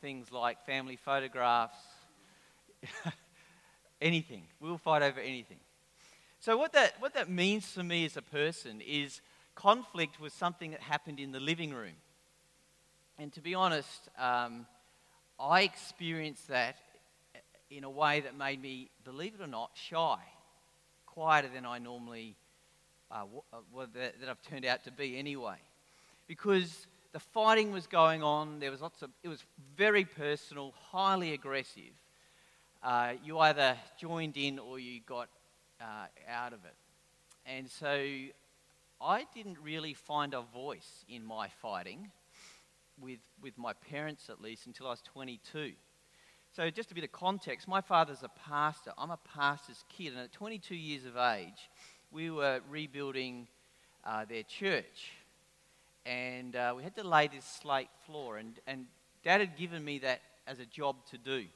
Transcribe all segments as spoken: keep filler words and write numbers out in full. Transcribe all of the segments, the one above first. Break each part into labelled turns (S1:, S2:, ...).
S1: things like family photographs, anything. We'll fight over anything. So what that what that means for me as a person is conflict was something that happened in the living room. And to be honest, um, I experienced that in a way that made me, believe it or not, shy, quieter than I normally, uh, w- that, that I've turned out to be anyway. Because the fighting was going on, there was lots of, it was very personal, highly aggressive. Uh, you either joined in or you got uh, out of it. And so I didn't really find a voice in my fighting, with with my parents at least, until I was twenty-two. So just a bit of context, my father's a pastor. I'm a pastor's kid, and at twenty-two years of age, we were rebuilding uh, their church. And uh, we had to lay this slate floor, and, and Dad had given me that as a job to do,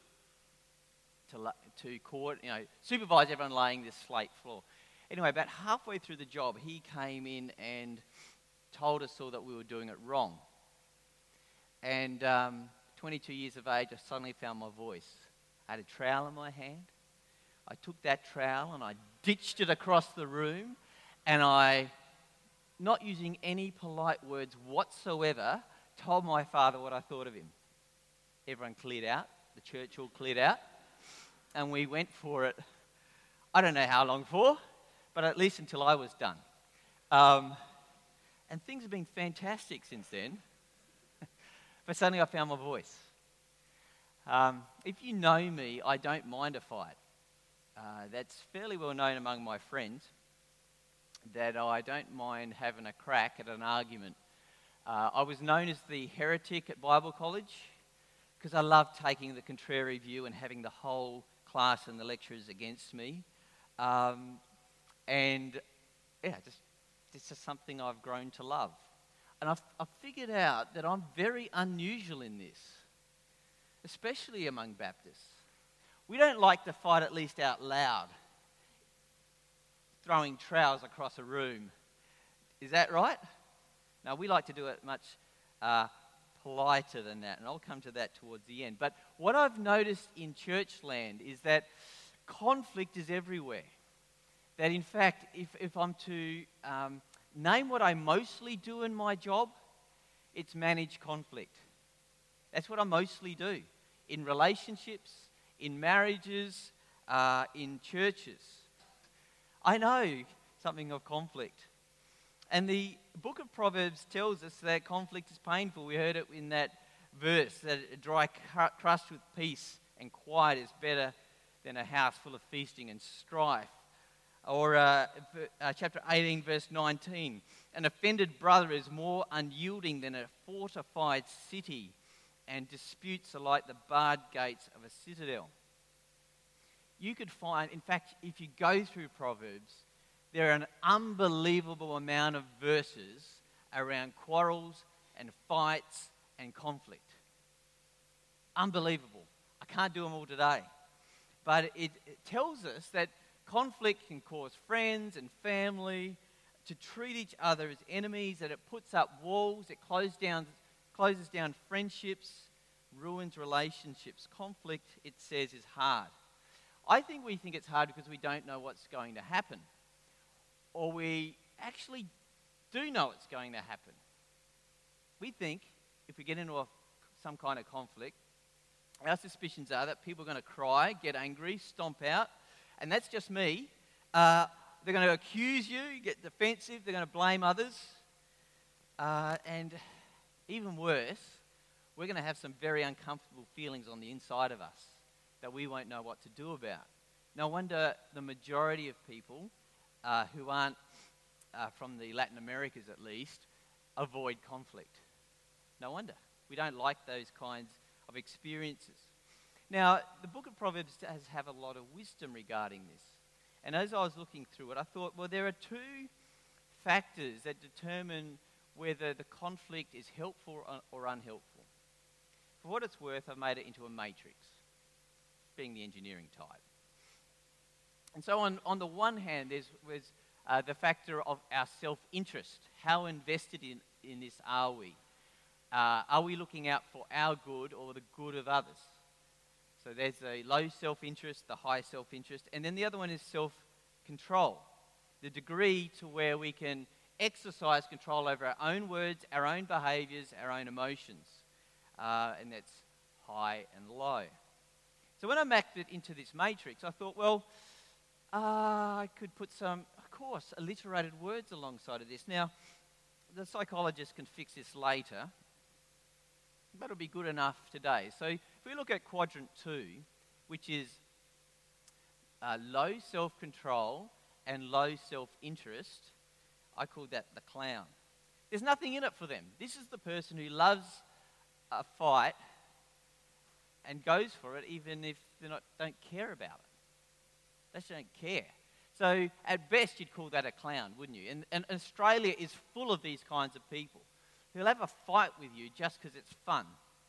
S1: to la- to court, you know, supervise everyone laying this slate floor. Anyway, about halfway through the job, he came in and told us all that we were doing it wrong. And um, twenty-two years of age, I suddenly found my voice. I had a trowel in my hand. I took that trowel and I ditched it across the room, and I, not using any polite words whatsoever, told my father what I thought of him. Everyone cleared out. The church all cleared out. And we went for it, I don't know how long for, but at least until I was done. Um, and things have been fantastic since then. But suddenly I found my voice. Um, if you know me, I don't mind a fight. Uh, that's fairly well known among my friends, that I don't mind having a crack at an argument. Uh, I was known as the heretic at Bible college because I loved taking the contrary view and having the whole class and the lecturers against me. Um, and yeah, just this is something I've grown to love. And I've, I've figured out that I'm very unusual in this, especially among Baptists. We don't like to fight, at least out loud, throwing trowels across a room. Is that right? No, we like to do it much uh, politer than that, and I'll come to that towards the end. But what I've noticed in church land is that conflict is everywhere. That in fact, if, if I'm to um, name what I mostly do in my job, it's manage conflict. That's what I mostly do in relationships, in marriages, uh, in churches. I know something of conflict. And the book of Proverbs tells us that conflict is painful. We heard it in that verse, that a dry crust with peace and quiet is better than a house full of feasting and strife. Or uh, uh, chapter eighteen, verse nineteen, an offended brother is more unyielding than a fortified city, and disputes are like the barred gates of a citadel. You could find, in fact, if you go through Proverbs, there are an unbelievable amount of verses around quarrels and fights and conflict. Unbelievable. I can't do them all today. But it, it tells us that conflict can cause friends and family to treat each other as enemies, that it puts up walls, it closes down, closes down friendships, ruins relationships. Conflict, it says, is hard. I think we think it's hard because we don't know what's going to happen. Or we actually do know it's going to happen. We think if we get into a, some kind of conflict, our suspicions are that people are going to cry, get angry, stomp out, and that's just me. Uh, they're going to accuse you, get defensive, they're going to blame others. Uh, and even worse, we're going to have some very uncomfortable feelings on the inside of us that we won't know what to do about. No wonder the majority of people uh, who aren't uh, from the Latin Americas at least avoid conflict. No wonder. We don't like those kinds of experiences. Now, the book of Proverbs does have a lot of wisdom regarding this. And as I was looking through it, I thought, well, there are two factors that determine whether the conflict is helpful or unhelpful. For what it's worth, I've made it into a matrix, being the engineering type. And so on, on the one hand, there's, there's uh, the factor of our self-interest. How invested in, in this are we? Uh, are we looking out for our good or the good of others? So there's a low self-interest, the high self-interest, and then the other one is self-control, the degree to where we can exercise control over our own words, our own behaviours, our own emotions, uh, and that's high and low. So when I mapped it into this matrix, I thought, well, uh, I could put some, of course, alliterated words alongside of this. Now, the psychologist can fix this later, but it'll be good enough today. So if we look at quadrant two, which is uh, low self-control and low self-interest, I call that the clown. There's nothing in it for them. This is the person who loves a fight and goes for it even if they not don't care about it. They just don't care. So at best you'd call that a clown, wouldn't you? And, and Australia is full of these kinds of people who'll have a fight with you just because it's fun.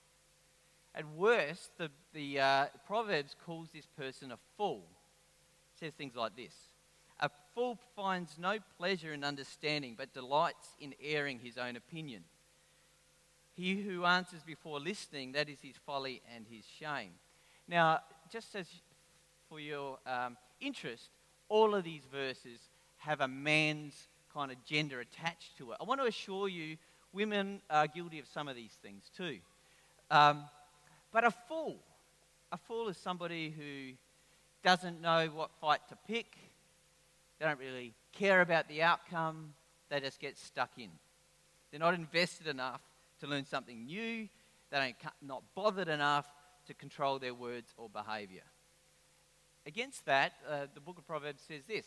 S1: At worst, the, the uh, Proverbs calls this person a fool. It says things like this. A fool finds no pleasure in understanding, but delights in airing his own opinion. He who answers before listening, that is his folly and his shame. Now, just as for your um, interest, all of these verses have a man's kind of gender attached to it. I want to assure you, women are guilty of some of these things too. Um, but a fool, a fool is somebody who doesn't know what fight to pick. They don't really care about the outcome. They just get stuck in. They're not invested enough to learn something new. They don't not bothered enough to control their words or behaviour. Against that, uh, the book of Proverbs says this,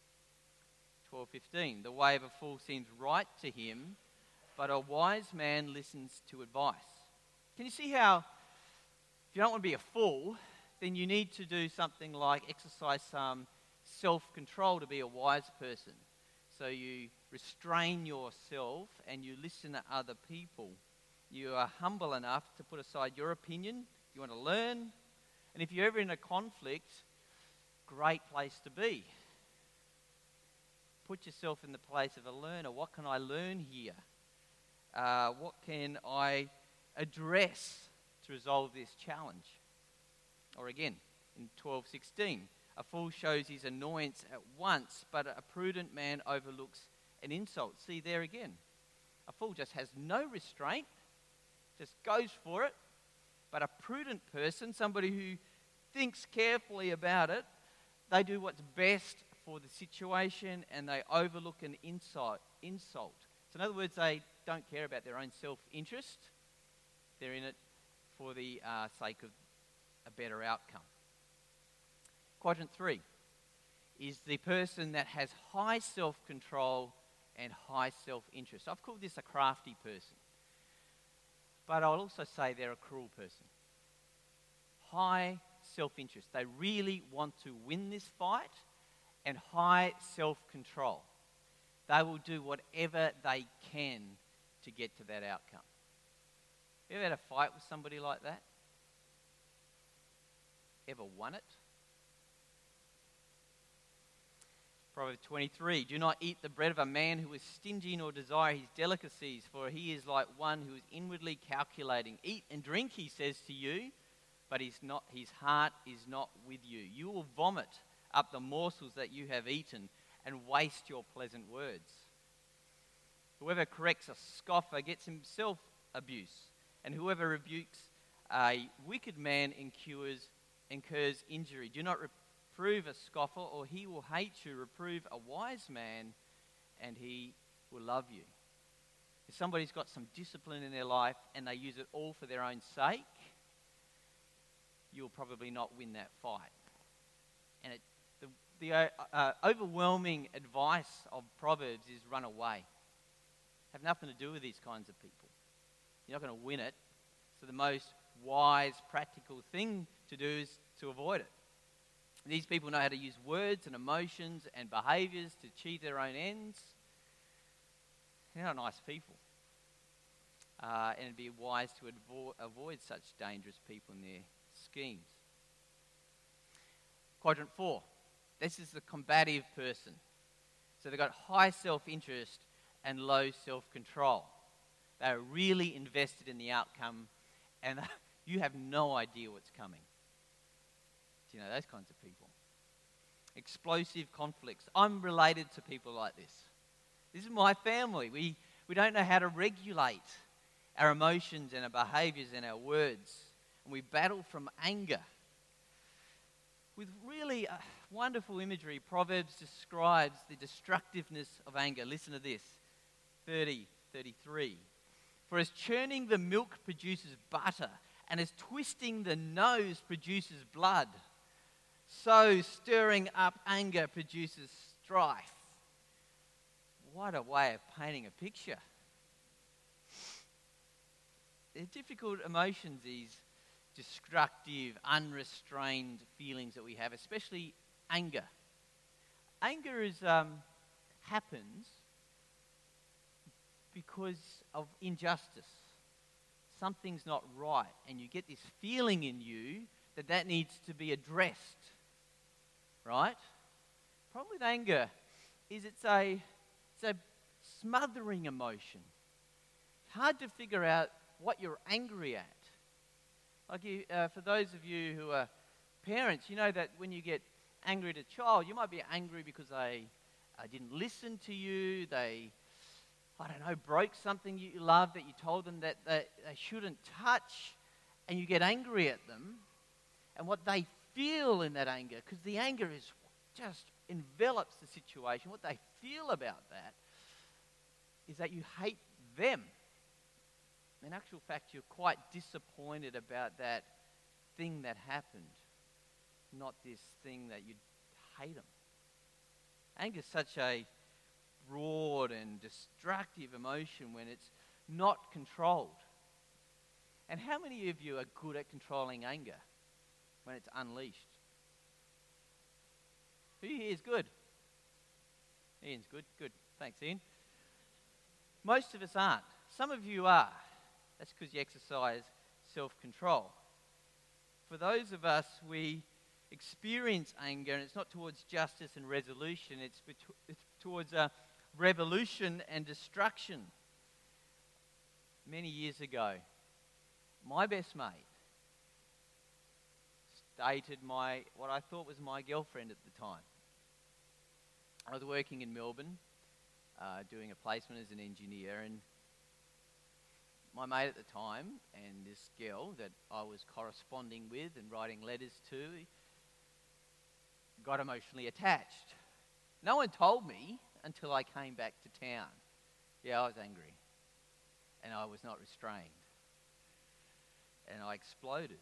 S1: twelve fifteen, the way of a fool seems right to him, but a wise man listens to advice. Can you see how, if you don't want to be a fool, then you need to do something like exercise some self-control to be a wise person. So you restrain yourself and you listen to other people. You are humble enough to put aside your opinion. You want to learn. And if you're ever in a conflict, great place to be. Put yourself in the place of a learner. What can I learn here? Uh, what can I address to resolve this challenge? Or again, in twelve sixteen, a fool shows his annoyance at once, but a prudent man overlooks an insult. See there again. A fool just has no restraint, just goes for it. But a prudent person, somebody who thinks carefully about it, they do what's best for the situation and they overlook an insult. insult. So in other words, they don't care about their own self-interest. They're in it for the uh, sake of a better outcome. Quadrant three is the person that has high self-control and high self-interest. I've called this a crafty person. But I'll also say they're a cruel person. High self-interest. They really want to win this fight, and high self-control. They will do whatever they can to get to that outcome. You ever had a fight with somebody like that? Ever won it? Proverbs twenty-three, do not eat the bread of a man who is stingy nor desire his delicacies, for he is like one who is inwardly calculating. Eat and drink, he says to you, but he's not, his heart is not with you. You will vomit up the morsels that you have eaten and waste your pleasant words. Whoever corrects a scoffer gets himself abuse, and whoever rebukes a wicked man incurs, incurs injury. Do not reprove a scoffer, or he will hate you. Reprove a wise man, and he will love you. If somebody's got some discipline in their life and they use it all for their own sake, you'll probably not win that fight. And it, the, the uh, uh, overwhelming advice of Proverbs is run away. Have nothing to do with these kinds of people. You're not going to win it. So the most wise, practical thing to do is to avoid it. These people know how to use words and emotions and behaviours to achieve their own ends. They're not nice people. Uh, and it'd be wise to avo- avoid such dangerous people in their schemes. Quadrant four. This is the combative person. So they've got high self-interest and low self-control. They're really invested in the outcome, and you have no idea what's coming. Do you know those kinds of people? Explosive conflicts. I'm related to people like this. This is my family. We, we don't know how to regulate our emotions and our behaviors and our words. And we battle from anger. With really uh, wonderful imagery, Proverbs describes the destructiveness of anger. Listen to this, thirty, thirty-three. For as churning the milk produces butter, and as twisting the nose produces blood, so stirring up anger produces strife. What a way of painting a picture. They're difficult emotions, these destructive, unrestrained feelings that we have, especially anger. Anger is um, happens because of injustice. Something's not right, and you get this feeling in you that that needs to be addressed. Right? The problem with anger is it's a, it's a smothering emotion. It's hard to figure out what you're angry at. Like you, uh, for those of you who are parents, you know that when you get angry at a child, you might be angry because they uh, didn't listen to you, they, I don't know, broke something you love that you told them that they, they shouldn't touch, and you get angry at them, and what they feel in that anger, because the anger is just envelops the situation. What they feel about that is that you hate them. In actual fact, you're quite disappointed about that thing that happened, not this thing that you hate them. Anger is such a broad and destructive emotion when it's not controlled. And how many of you are good at controlling anger when it's unleashed? Who here is good? Ian's good. Good. Thanks, Ian. Most of us aren't. Some of you are. That's because you exercise self-control. For those of us, we experience anger, and it's not towards justice and resolution, it's, bet- it's towards a revolution and destruction. Many years ago, my best mate dated my what I thought was my girlfriend at the time. I was working in Melbourne, uh, doing a placement as an engineer, and my mate at the time and this girl that I was corresponding with and writing letters to got emotionally attached. No one told me until I came back to town. Yeah, I was angry, and I was not restrained, and I exploded.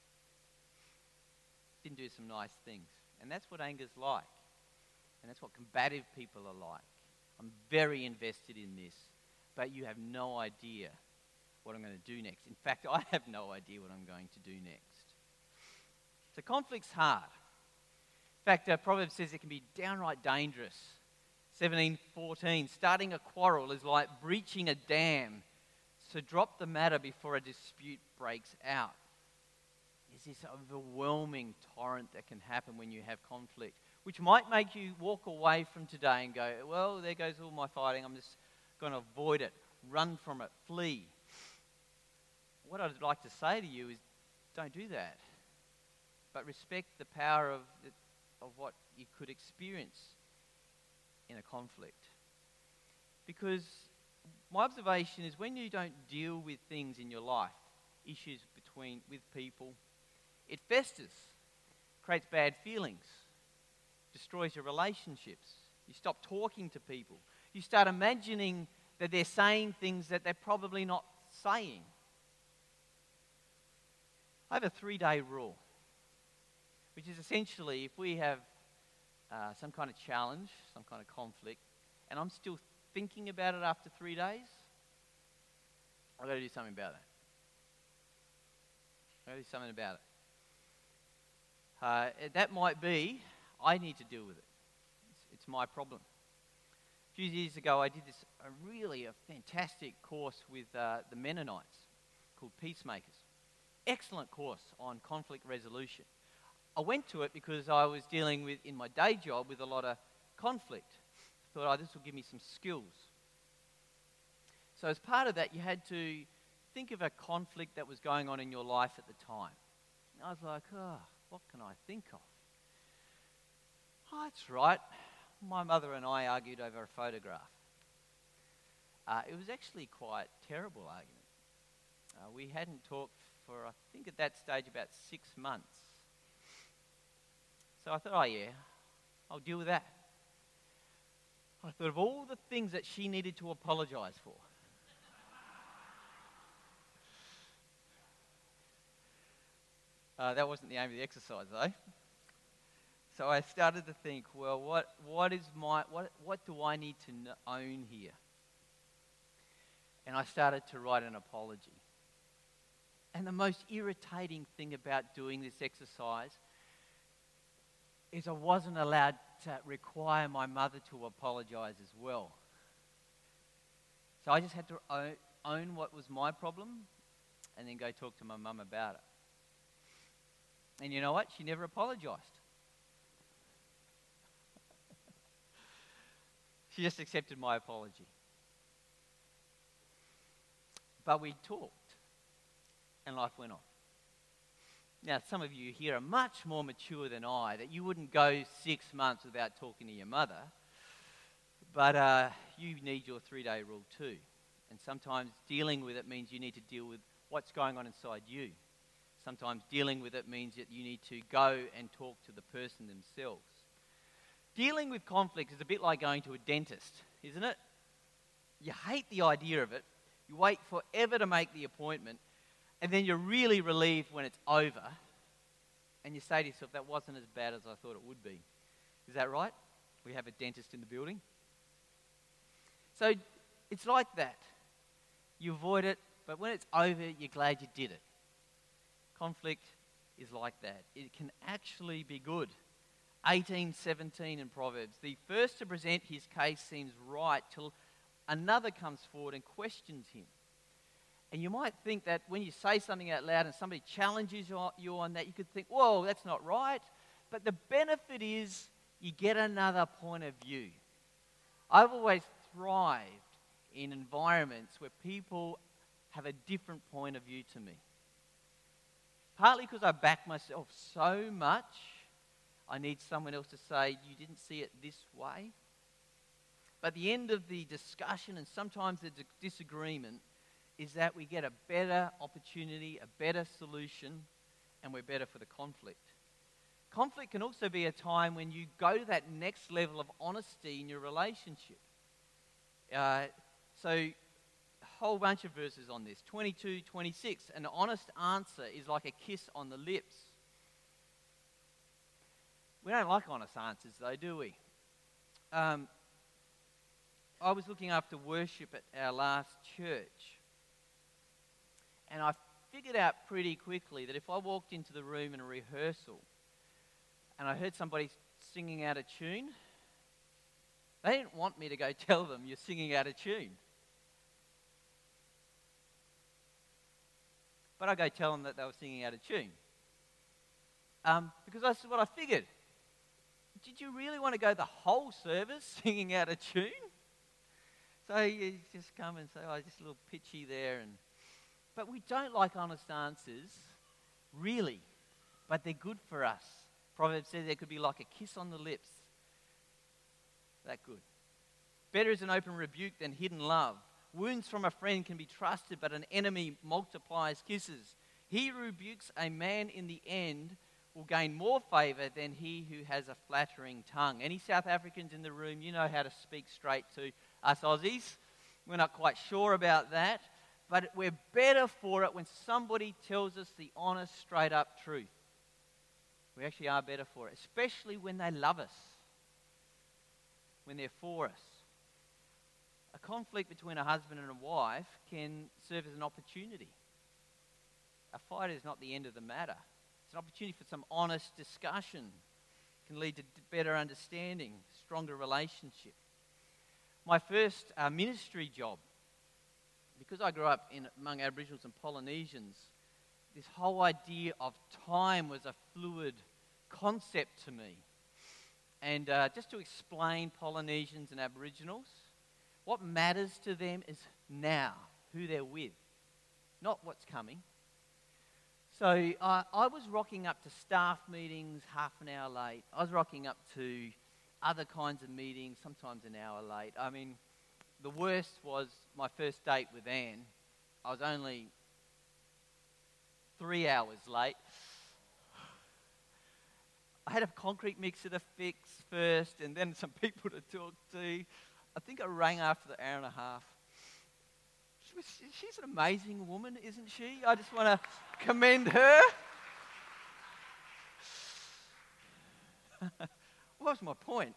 S1: Didn't do some nice things. And that's what anger's like. And that's what combative people are like. I'm very invested in this, but you have no idea what I'm going to do next. In fact, I have no idea what I'm going to do next. So conflict's hard. In fact, uh, Proverbs says it can be downright dangerous. seventeen fourteen, starting a quarrel is like breaching a dam. So drop the matter before a dispute breaks out. There's this overwhelming torrent that can happen when you have conflict, which might make you walk away from today and go, well, there goes all my fighting. I'm just going to avoid it, run from it, flee. What I'd like to say to you is don't do that, but respect the power of, the, of what you could experience in a conflict. Because my observation is when you don't deal with things in your life, issues between with people, it festers, creates bad feelings, destroys your relationships. You stop talking to people. You start imagining that they're saying things that they're probably not saying. I have a three-day rule, which is essentially if we have uh, some kind of challenge, some kind of conflict, and I'm still thinking about it after three days, I've got to do something about it. I've got to do something about it. Uh, that might be, I need to deal with it. It's, it's my problem. A few years ago, I did this a really a fantastic course with uh, the Mennonites called Peacemakers. Excellent course on conflict resolution. I went to it because I was dealing with, in my day job, with a lot of conflict. I thought, oh, this will give me some skills. So as part of that, you had to think of a conflict that was going on in your life at the time. And I was like, oh, what can I think of? Oh, that's right. My mother and I argued over a photograph. Uh, it was actually quite a terrible argument. Uh, we hadn't talked for, I think at that stage, about six months. So I thought, oh yeah, I'll deal with that. I thought of all the things that she needed to apologise for. Uh, that wasn't the aim of the exercise, though. So I started to think, well, what what is my what what do I need to kn- own here? And I started to write an apology. And the most irritating thing about doing this exercise is I wasn't allowed to require my mother to apologise as well. So I just had to own, own what was my problem and then go talk to my mum about it. And you know what? She never apologised. She just accepted my apology. But we talked, and life went on. Now, some of you here are much more mature than I, that you wouldn't go six months without talking to your mother, but uh, you need your three-day rule too. And sometimes dealing with it means you need to deal with what's going on inside you. Sometimes dealing with it means that you need to go and talk to the person themselves. Dealing with conflict is a bit like going to a dentist, isn't it? You hate the idea of it. You wait forever to make the appointment, and then you're really relieved when it's over, and you say to yourself, that wasn't as bad as I thought it would be. Is that right? We have a dentist in the building. So it's like that. You avoid it, but when it's over, you're glad you did it. Conflict is like that. It can actually be good. eighteen seventeen in Proverbs. The first to present his case seems right till another comes forward and questions him. And you might think that when you say something out loud and somebody challenges you on that, you could think, whoa, that's not right. But the benefit is you get another point of view. I've always thrived in environments where people have a different point of view to me. Partly because I back myself so much, I need someone else to say, you didn't see it this way. But at the end of the discussion, and sometimes the disagreement, is that we get a better opportunity, a better solution, and we're better for the conflict. Conflict can also be a time when you go to that next level of honesty in your relationship. Uh, so, a whole bunch of verses on this. twenty-two, twenty-six, an honest answer is like a kiss on the lips. We don't like honest answers though, do we? Um, I was looking after worship at our last church, and I figured out pretty quickly that if I walked into the room in a rehearsal and I heard somebody singing out of tune, they didn't want me to go tell them you're singing out of tune. But I go tell them that they were singing out of tune. Um, because that's what I figured. Did you really want to go the whole service singing out of tune? So you just come and say, oh, just a little pitchy there. And But we don't like honest answers, really. But they're good for us. Proverbs says they could be like a kiss on the lips. That good. Better is an open rebuke than hidden love. Wounds from a friend can be trusted, but an enemy multiplies kisses. He who rebukes a man in the end will gain more favour than he who has a flattering tongue. Any South Africans in the room, you know how to speak straight to us Aussies. We're not quite sure about that, but we're better for it when somebody tells us the honest, straight up truth. We actually are better for it, especially when they love us, when they're for us. A conflict between a husband and a wife can serve as an opportunity. A fight is not the end of the matter. It's an opportunity for some honest discussion. It can lead to better understanding, stronger relationship. My first uh, ministry job, because I grew up in among Aboriginals and Polynesians, this whole idea of time was a fluid concept to me. And uh, just to explain Polynesians and Aboriginals, What matters to them is now, who they're with, not what's coming. So uh, I was rocking up to staff meetings half an hour late. I was rocking up to other kinds of meetings, sometimes an hour late. I mean, the worst was my first date with Anne. I was only three hours late. I had a concrete mixer to fix first and then some people to talk to. I think I rang after the hour and a half. She was, she's an amazing woman, isn't she? I just want to commend her. What was my point?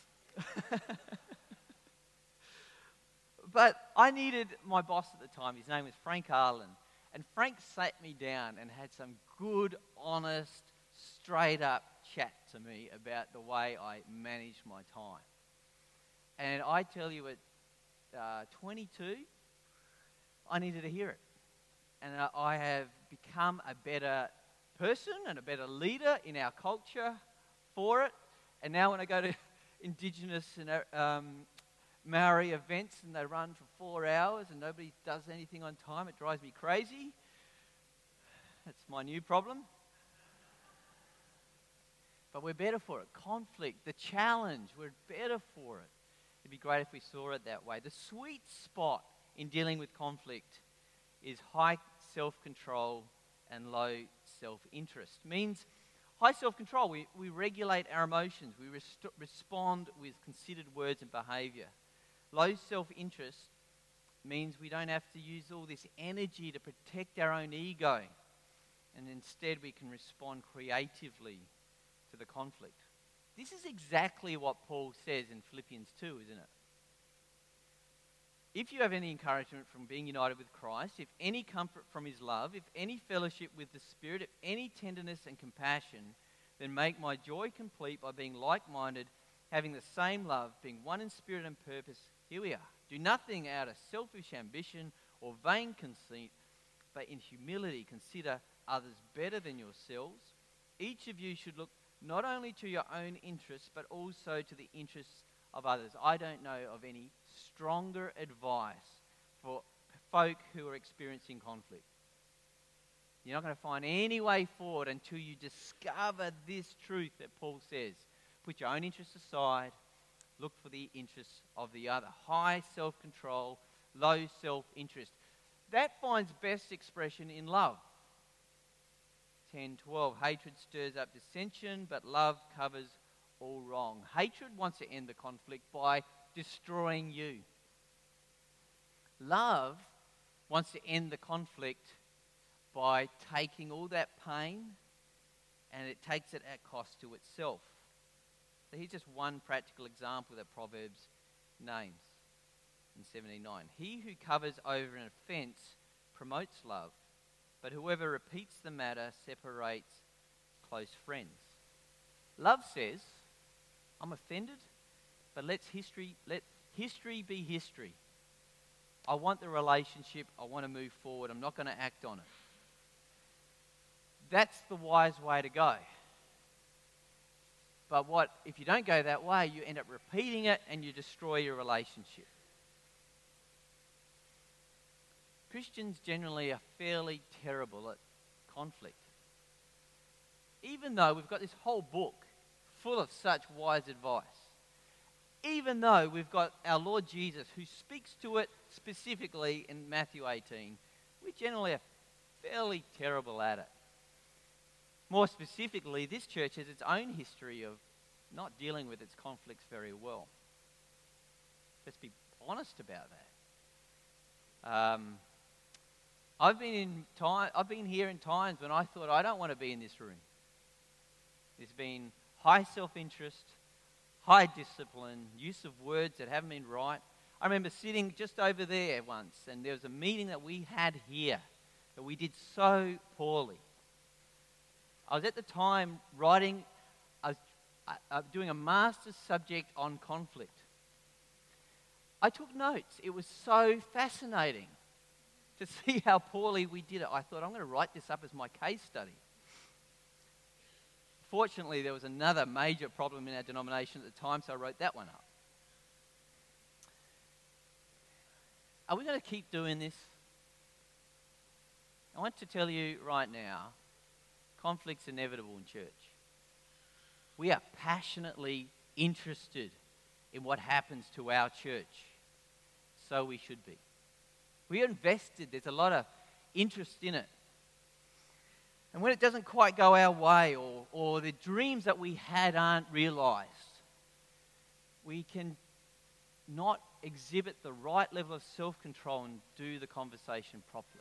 S1: But I needed my boss at the time. His name was Frank Arlen. And Frank sat me down and had some good, honest, straight up chat to me about the way I managed my time. And I tell you, at uh, twenty-two, I needed to hear it. And uh, I have become a better person and a better leader in our culture for it. And now when I go to Indigenous and um, Maori events and they run for four hours and nobody does anything on time, it drives me crazy. That's my new problem. But we're better for it. Conflict, the challenge, we're better for it. It'd be great if we saw it that way. The sweet spot in dealing with conflict is high self-control and low self-interest. Means high self-control, we, we regulate our emotions. We rest- respond with considered words and behavior. Low self-interest means we don't have to use all this energy to protect our own ego. And instead we can respond creatively to the conflict. This is exactly what Paul says in Philippians two, isn't it? If you have any encouragement from being united with Christ, if any comfort from his love, if any fellowship with the Spirit, if any tenderness and compassion, then make my joy complete by being like-minded, having the same love, being one in spirit and purpose. Here we are. Do nothing out of selfish ambition or vain conceit, but in humility consider others better than yourselves. Each of you should look not only to your own interests, but also to the interests of others. I don't know of any stronger advice for folk who are experiencing conflict. You're not going to find any way forward until you discover this truth that Paul says. Put your own interests aside, look for the interests of the other. High self-control, low self-interest. That finds best expression in love. ten twelve, hatred stirs up dissension, but love covers all wrong. Hatred wants to end the conflict by destroying you. Love wants to end the conflict by taking all that pain and it takes it at cost to itself. So here's just one practical example that Proverbs names in seventeen nine. He who covers over an offence promotes love, but whoever repeats the matter separates close friends. Love says, I'm offended, but let's history, let history be history. I want the relationship. I want to move forward. I'm not going to act on it. That's the wise way to go. But what if you don't go that way, you end up repeating it and you destroy your relationship. Christians generally are fairly terrible at conflict. Even though we've got this whole book full of such wise advice. Even though we've got our Lord Jesus who speaks to it specifically in Matthew eighteen, we generally are fairly terrible at it. More specifically, this church has its own history of not dealing with its conflicts very well. Let's be honest about that. Um, I've been in time. I've been here in times when I thought I don't want to be in this room. There's been high self-interest, high discipline, use of words that haven't been right. I remember sitting just over there once, and there was a meeting that we had here that we did so poorly. I was at the time writing, I was uh, doing a master's subject on conflict. I took notes. It was so fascinating to see how poorly we did it. I thought, I'm going to write this up as my case study. Fortunately, there was another major problem in our denomination at the time, so I wrote that one up. are we going to keep doing this? I want to tell you right now, conflict's inevitable in church. We are passionately interested in what happens to our church. So we should be. We are invested. There's a lot of interest in it. And when it doesn't quite go our way, or, or the dreams that we had aren't realized, we can not exhibit the right level of self-control and do the conversation properly.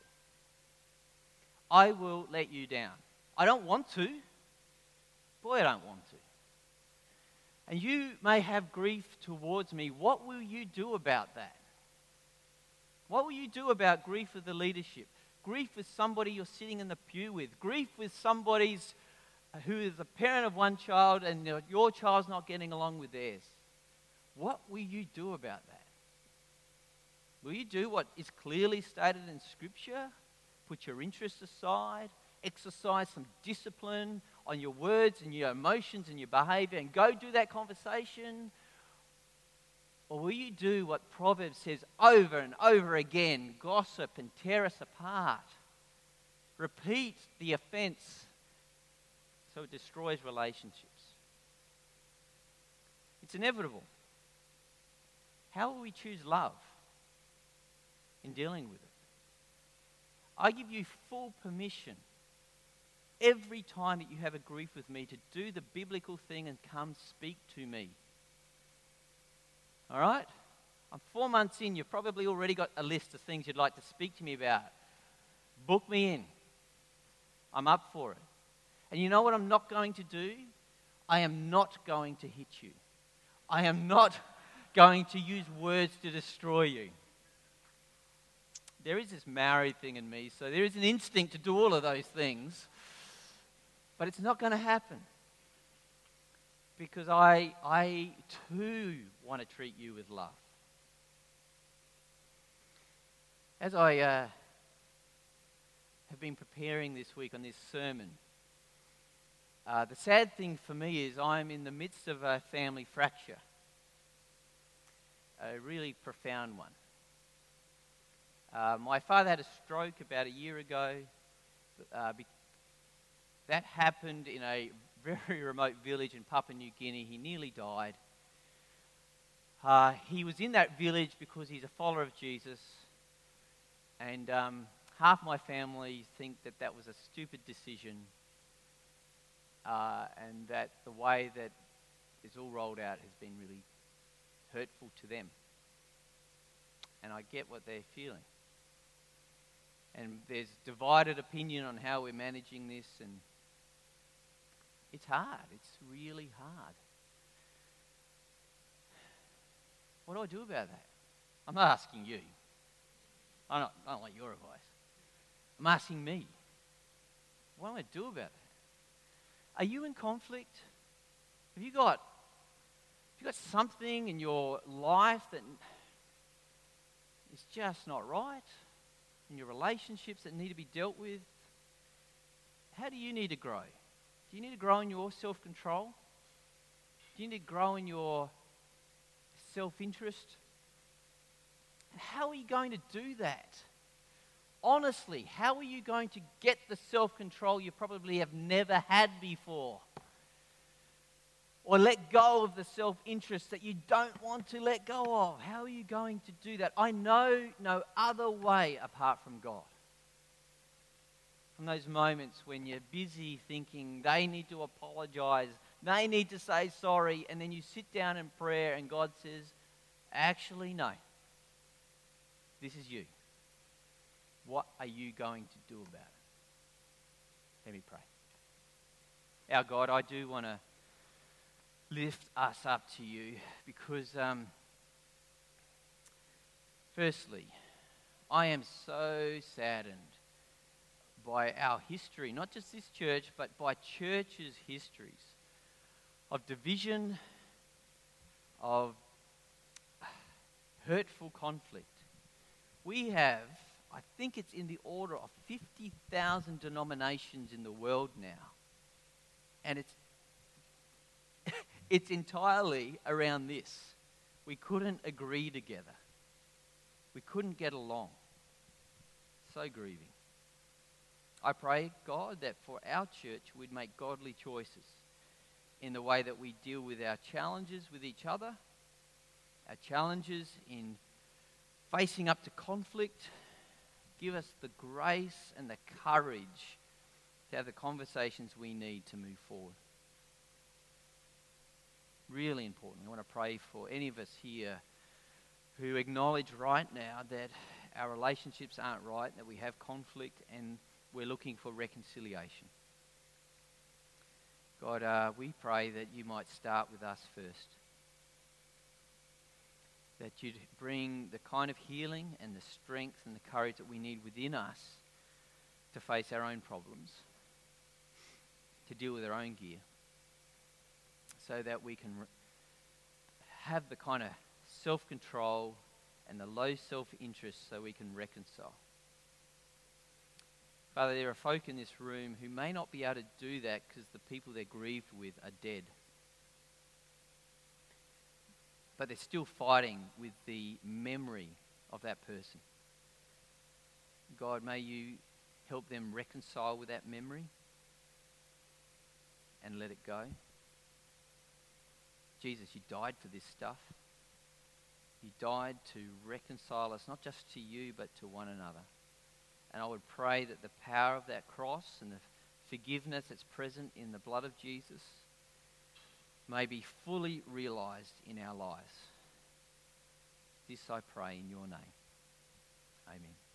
S1: I will let you down. I don't want to. Boy, I don't want to. And you may have grief towards me. What will you do about that? What will you do about grief with the leadership? Grief with somebody you're sitting in the pew with? Grief with somebody's who is a parent of one child and your child's not getting along with theirs? What will you do about that? Will you do what is clearly stated in Scripture? Put your interests aside, exercise some discipline on your words and your emotions and your behavior and go do that conversation? Or will you do what Proverbs says over and over again, gossip and tear us apart? Repeat the offense so it destroys relationships. It's inevitable. How will we choose love in dealing with it? I give you full permission every time that you have a grief with me to do the biblical thing and come speak to me. All right? I'm four months in. You've probably already got a list of things you'd like to speak to me about. Book me in. I'm up for it. And you know what I'm not going to do? I am not going to hit you. I am not going to use words to destroy you. There is this Maori thing in me, so there is an instinct to do all of those things. But it's not going to happen. Because I, I too want to treat you with love. As I uh, have been preparing this week on this sermon, uh, the sad thing for me is I'm in the midst of a family fracture. A really profound one. Uh, my father had a stroke about a year ago. Uh, be- that happened in a very remote village in Papua New Guinea. He nearly died. Uh, he was in that village because he's a follower of Jesus. And um, half my family think that that was a stupid decision. Uh, and that the way that it's all rolled out has been really hurtful to them. And I get what they're feeling. And there's divided opinion on how we're managing this, and it's hard. It's really hard. What do I do about that? I'm not asking you. I don't, I don't like your advice. I'm asking me. What do I do about that? Are you in conflict? Have you got, have you got something in your life that is just not right? In your relationships that need to be dealt with? How do you need to grow? Do you need to grow in your self-control? Do you need to grow in your self-interest? And how are you going to do that? Honestly, how are you going to get the self-control you probably have never had before? Or let go of the self-interest that you don't want to let go of? How are you going to do that? I know no other way apart from God. From those moments when you're busy thinking they need to apologize, they need to say sorry, and then you sit down in prayer and God says, actually, no. This is you. What are you going to do about it? Let me pray. Our God, I do want to lift us up to you because, um, firstly, I am so saddened by our history, not just this church, but by churches' histories of division, of hurtful conflict. We have, I think it's in the order of fifty thousand denominations in the world now. And it's it's entirely around this. We couldn't agree together. We couldn't get along. So grieving. I pray, God, that for our church we'd make godly choices in the way that we deal with our challenges with each other, our challenges in facing up to conflict. Give us the grace and the courage to have the conversations we need to move forward. Really important. I want to pray for any of us here who acknowledge right now that our relationships aren't right, that we have conflict, and we're looking for reconciliation. God, uh, we pray that you might start with us first. That you'd bring the kind of healing and the strength and the courage that we need within us to face our own problems, to deal with our own gear, so that we can re- have the kind of self-control and the low self-interest so we can reconcile. Father, there are folk in this room who may not be able to do that because the people they're grieved with are dead. But they're still fighting with the memory of that person. God, may you help them reconcile with that memory and let it go. Jesus, you died for this stuff. You died to reconcile us, not just to you, but to one another. And I would pray that the power of that cross and the forgiveness that's present in the blood of Jesus may be fully realized in our lives. This I pray in your name. Amen.